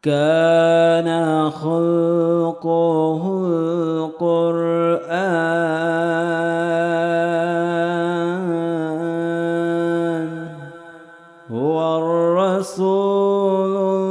كان خلقه القرآن هو الرسول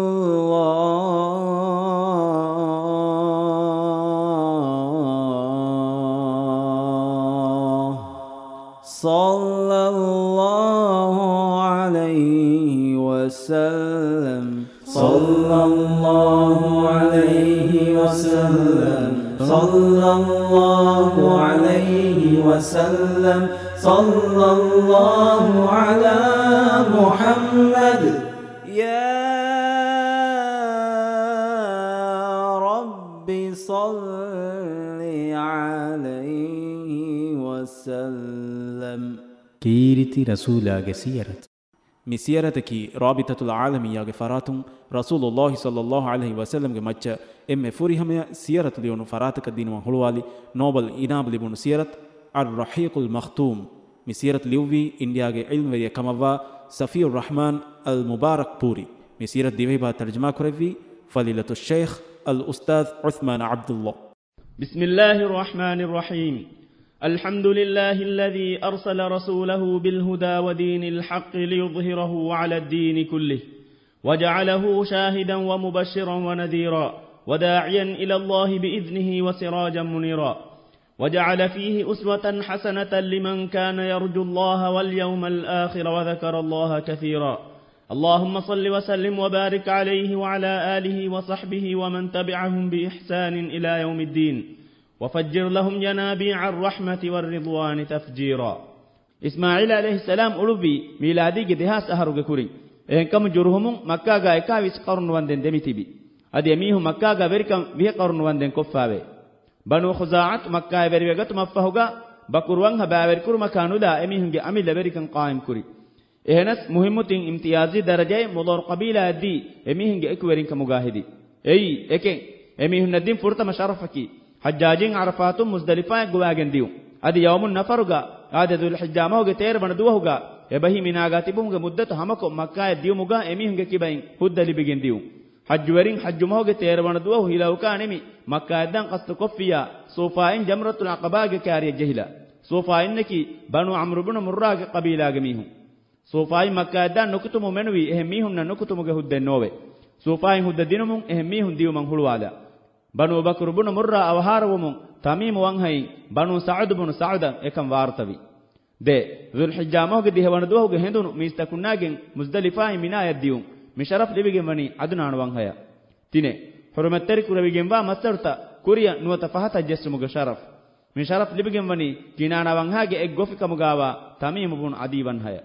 الله صلى الله عليه وسلم صلى الله عليه وسلم صلى الله عليه وسلم صلى الله على محمد يا رب صل عليه وسلم كيرتي رسولاغ سيرت ಮಿಸಿಯರತಕಿ ರಾಬಿತತುಲ್ ಆಲಮಿಯಾಗೆ ಫರಾತುಂ ರಸೂಲುಲ್ಲಾಹಿ ಸಲ್ಲಲ್ಲಾಹು ಅಲೈಹಿ ವಸಲ್ಲಂಗೆ ಮಚ್ಚ ಎಮ್ಮೆ ಫುರಿಹಮೆಯ ಸಿಯರತುಲಿಯೊನು ಫರಾತಕ ದಿನುವ ಹುಳುವಾಲಿ ನೋಬಲ್ ಇನಾಬ್ ಲಿಬುನು ಸಿಯರತ್ ಅರ್ ರಹೀಕುಲ್ ಮಖ್ತೂಮ್ ಮಿಸಿಯರತ್ ಲಿವ್ವಿ ಇಂಡಿಯಾಗೆ ಇಲ್ಮೆಯ ಕಮವ್ವ ಸಫಿಯುರ್ ರಹಮಾನ್ ಅಲ್ ಮುಬಾರಕ್ ಪೂರಿ ಮಿಸಿಯರತ್ ದಿವೈಬಾ ತರ್ಜಮಾ ಕುರವಿ ಫಲೀಲತು ಶೇಖ್ ಅಲ್ ಉಸ್ತಾದ್ ಉಸ್ಮಾನ್ ಅಬ್ದುಲ್ಲಾ ಬಿಸ್ಮಿಲ್ಲಾಹಿರ್ ರಹಮಾನಿರ್ ರಹೀಮ್ الحمد لله الذي أرسل رسوله بالهدى ودين الحق ليظهره على الدين كله وجعله شاهدا ومبشرا ونذيرا وداعيا إلى الله بإذنه وسراجا منيرا وجعل فيه أسوة حسنة لمن كان يرجو الله واليوم الآخر وذكر الله كثيرا اللهم صل وسلم وبارك عليه وعلى آله وصحبه ومن تبعهم بإحسان إلى يوم الدين وفجر لهم ينابيع الرحمة والرضوان تفجيرا إسماعيل عليه السلام أولوبي ميلادي جدها سهروا كوري إنكم جرهم مكة جا إكاويس قرن واندن دميتبي أدي ميه مكة جا بريكم به قرن واندن كفاوي بنو خزاعة مكة بريجت مفهوجا بكروانها بابركور مكانو دا أميهم جا أمي لبريكم قائم كوري إهنس مهمتين امتيازي درجة مضر قبيلة دي أميهم جا إكويرين كمجاهدي أي إكين أميهم ندين فرطة مشرفكي حجاجين عرفاتهم مزدلفة جواجن ديو أدي يوم النفرجا هذا ذو الحجامه جتير بندوهجا يبهي من عجاتبهم جمدة همكم مكة ديو مجا أميهم جكيبين هود اللي بيجن ديو حجورين حجمه جتير بندوه هلا وكانمي مكة دان قصد كفيا صوفاين جمرة العقبة جكاري الجهلة صوفاين نكي بنو عمرو بن مراج قبيلة جميهم صوفاين مكة دان نكتم منوي أهميهم نكتم جهود النوبة صوفاين هود دينهم أهميهم ديو من هلوالا بنو بكر بن مرة أوهارهم تميم وانهي بنو سعد بن سعد إكم وارتوي ده ذو الحجامه قد هواندوه جهندون ميستكناجن مزدلفة منا يديهم مشرف لبيجن وني عدنان وانهيا تينه حرمت ترك لبيجن با مسترتا كوريا نو تفاهت جسم شرف مشرف لبيجن وني كينانا وانهاجي إجوفي كمجاوا تميم بن عدي وانهيا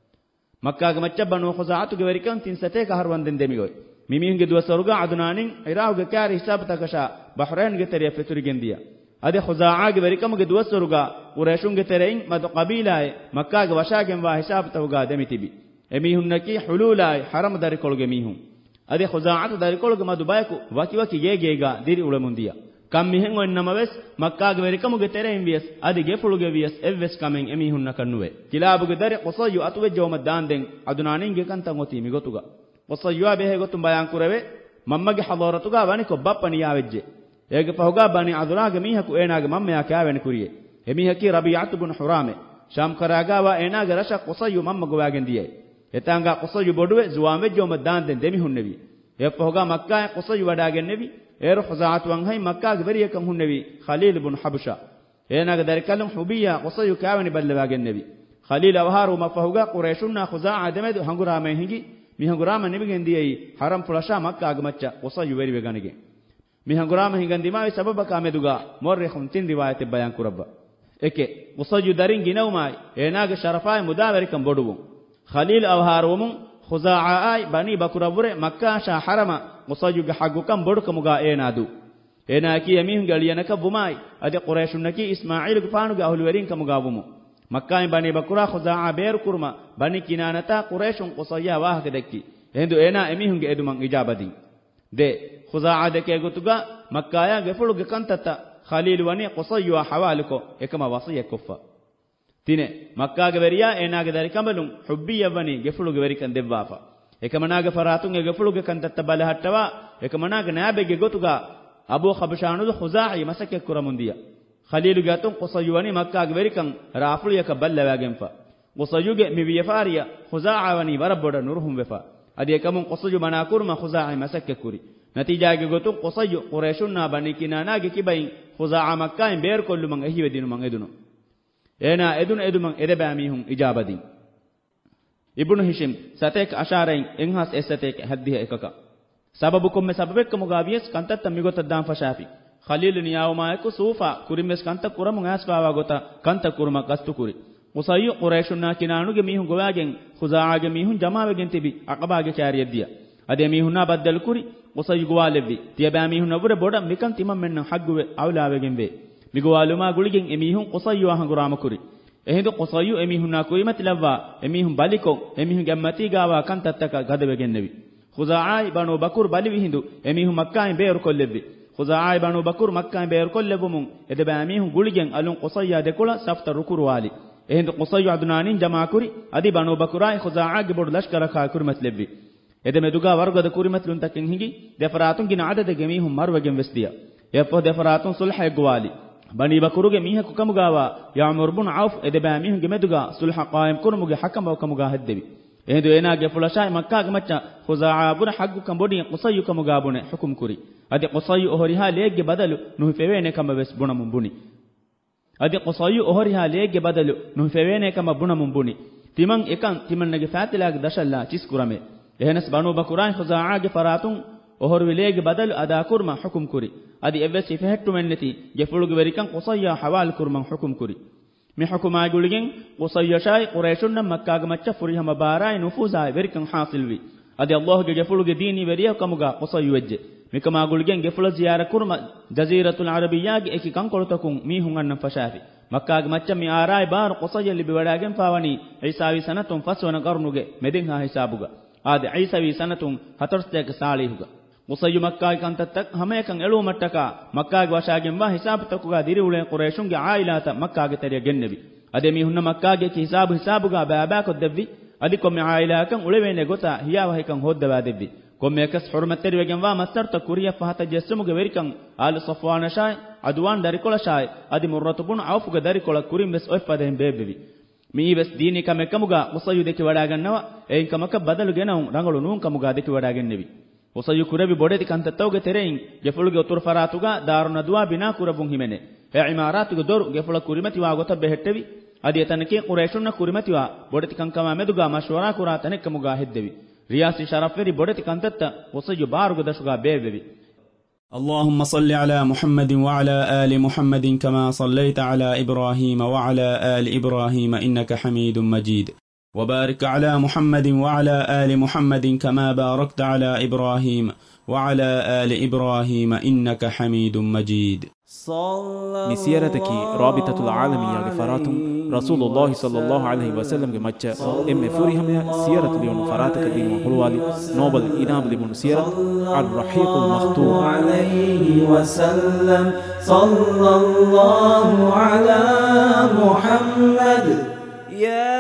مكة جمتة بنو خزاعة جواريكان تنسته كهروان دميوي ميمين جدوا سرقة عدنانين عراق كار حساب تكشا بحرين جتري فتوري جنديا هذا خزاعة جبريكم جدوا سرقة ورشون جترين مد قبيلة مكة جواشا جنوا حساب توجا دميتبي أميهم نكي حلولا حرم داري كل جميهم هذا خزاعة داري كل جما دبايكو واكي جيجا ديري ولا منديا كم ميهم وإنما بس مكة جبريكم جترين بيس هذا جفلو جبيس إفس كمين أميهم نكنوه كلاب جداري قصايو أتوه جوم الداندين عدنانين جكان تموتي ميجوتوجا وصيوا به قطن بيان كروي ممّج حضارتوغا باني كبابني ياوجه ايغ فوغا باني عذراغ ميهكو ايناغ ممّ يا كاوين كوريه اميهكي ربيعه بن حرامه شام كراغا وا ايناغ رشا قصيو ممّ غواغن ديه يتانغا قصيو بودوي زوامه جوم داندن دمي هنبي يفوغا مكه قصيو وداغن نبي اير خزاعت وان هي مكه غبريكم هنبي خليل بن حبشه ايناغ دركلم حبيه قصيو كاوين بلواغن نبي خليل اوهارو مفوغا قريشنا خزاعه دمد هنغرا مهنگي mihangurama nibigendiyai haram fulasha makka agmacha qosayu veri veganige mihangurama hingandimai sababaka ameduga morrikhun tin riwayat bayan kurabba eke qosayu darin ginawmai enaga sharafai mudaverikan boduwu khalil awharumun khuzaa'i bani bakurabure makka sha harama qosayu ga hagukan bodukamuga enadu enaki yamihun galiyanaka bumai ade quraishunaki ismail gfanuga ahulwerin kamuga bumu مكة بني بكرة خزاعة بير كرما بني كنانتا قريشون قصيا واه كدكي هندو انا اميهم جدو من اجابه دي ده خزاعة دكي غتوغا مكة يا غفلو غكنتتا خليل وني قصيا حوالكو اكما وصيه كفا تينه مكة غبريا انا غداري كمبلون حبيه وني غفلو غبريكن دبافا ekama naga faratun e gefuluge kantata balahatawa ekamanaga naabege gotuga abu khabshanu khuzai masake kuramundiya khalilu gatun qusayuwani makka ge verikan rafuliyaka ballawagenfa qusayuge miwiyafariya khuzaawani waraboda nurhum wefa adi ekamun qusayu manakurma khuzai masake kuri natijage gotun qusayu qurayshunna bani kinanage kibain khuzaa makka en beer kolluman ehiwe dinu man edunu ena edun edebami hun ijabadin ibnu hishim satek asharain enhas esatek haddiha ekaka sababu komme sababek mugavies kantatta migota dam fashafi khalil niyawma eku sufa kurimes kanta kuramun asfawa gota kanta kurma kastu kuri qusayyu qurayshunna kinanuge mihun gowagen khuzaage mihun jamawegen tibi aqabage chariyaddiya ade mihunna baddal kuri qusayyu gowalevvi tiyaba mihun nabure boda mikan timam menna hagguwe awlawegen ve migowaluma guligen emihun qusayyu ahangurama kuri ehindu qusayyu emihunna kuimati lavva emihun baliko emihun gammati gawa kantattaka gadawegen nevi khuzaa'i banu bakur balivi hindu emihun makkain beer kollevvi khuzaa'i banu bakur makkain beer kollevumun edeba emihun guligen alun qusayya dekula safta rukuru wali ehindu qusayyu adunanin jama kuri adi banu bakura'i khuzaa'i bod lashkara ka kurmat levvi edeme duga wargada kurimat lun takin hingi defaratun gina adade gemihun marwegen vesdiya efo defaratun sulha gwali bani bakuruge miha kukamugawa ya'mur bin auf edeba mihun gemeduga sulha qaim kurmuge hakama kamuga haddevi ehendu enage fulashay makka gamacha khuzaa bun haggu kambodi qusayyu kamuga bune hukum kuri adi qusayyu ohoriha leegge badalu nuhi fewene kama wes bunamun buni adi qusayyu ohoriha leegge badalu nuhi fewene kama bunamun buni timan ekan timannage faatilaage dashalla cis kurame ehenas banu bakuran khuzaa ge faratun ohor wileege badalu ada kurma hukum kuri adi evves ifehettu menneti gefuluge verikan qusayya hawal kurman hukum kuri mi hukuma guligen qusayya shay qurayshunna makka ga macca furihama barai nufuza verikan hasilwi adi allah ge gefuluge dini veriya kamuga qusayyu wejje mikama guligen gefula ziyara kurma jaziratul arabiyya ge eki kankoltakun mi hunganna fashafi makka ga macca mi arai bar qusayya libi wadagen pawani isawi sanatun faswana qarnuge medin ha hisabuga adi isawi sanatun 40 saalihuga qusayyu makka kantattak hamekan elu mattaka makka ge washagen wa hisab takuga diriwule qurayshun ge ailata makka ge teriya gennebi ade mi hunna makka ge ki hisabuga baba ko devvi adi komme ailakan ulewene gota hiyawa hekan hoddawa devvi komme ekas hurmat teriwegen wa mastarta kuriya fahata jessumuge verikan al safwana shay adwan darikola shay adi murratubun aufuga darikola kurim bes oifaden bebevi mi bes dini kamekamuga qusayyu deki wada gannawa ein kamaka badalu genawun rangolu nun kamuga deki wada gennebi qusayyu kurebi bodeti kantattawge terein gefuluge utur faratuga daruna duwa bina kurabun himene e imaratuge doru gefula kurimati wa gota behettevi adi etanake qurayshunna kurimati wa bodeti kankama meduga mashwara kura tanekkamuga heddevi riyasi sharaferi bodeti kantatta qusayyu baruge dashuga bevevi اللهم صل على محمد وعلى آل محمد كما صليت على إبراهيم وعلى آل إبراهيم إنك حميد مجيد وبارك على محمد وعلى آل محمد كما باركت على إبراهيم وعلى آل إبراهيم إنك حميد مجيد مسيرتك رابطة العالمية غفارات رسول الله صلى الله عليه وسلم مچا ام فريهم سيرة ليون فراتك دين وحلوالي نوبل إنام لبن سيرة الرحيق المختوم عليه وسلم صلى الله على محمد يا